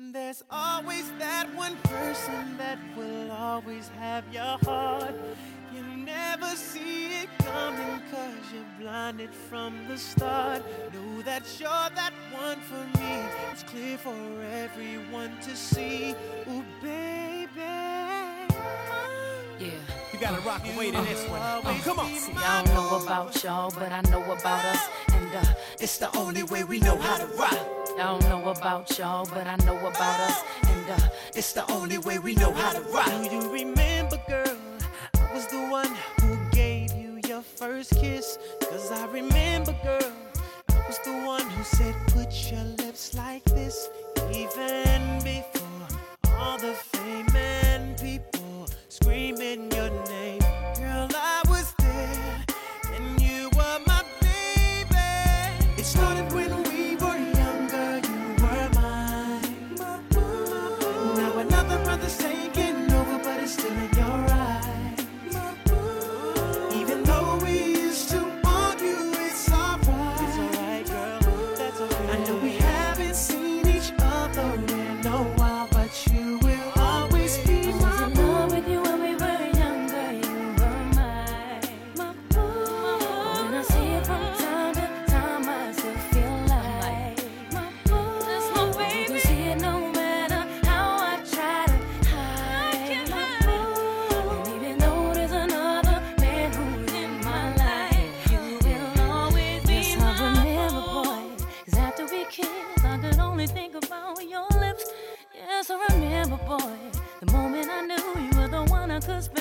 There's always that one person that will always have your heart. You never see it coming 'cause you're blinded from the start. Know that you're that one for me. It's clear for everyone to see. Ooh, baby. Yeah. You gotta rock away to this one. Come on. See, I don't know about y'all, but I know about us. And it's the only way we know how to rock. I don't know about y'all, but I know about us. And it's the only way we know how to rock. Do you remember, girl? I was the one who gave you your first kiss. 'Cause I remember, girl, I was the one who said, put your lips like this. Even before all the fame and people screaming your name. Girl, I was there, and you were my baby. It started when we were younger, you were mine. Now another brother's taking over, but it's still in your eyes. Even though we used to argue, it's alright. It's alright, girl, that's okay. I know we haven't seen each other in a while, but you will always be my boo. With you when we were younger, you were mine. My boo. When I see you from time to time, I still feel like my boo. That's my baby. You see it no matter how I try to hide. My boo. And even though there's another man who's in my life, you will always be my boo. Yes, I remember, boy, 'cause after we kissed, I could only think about your lips. Yes, I remember, boy, the moment I knew you were the one I could spend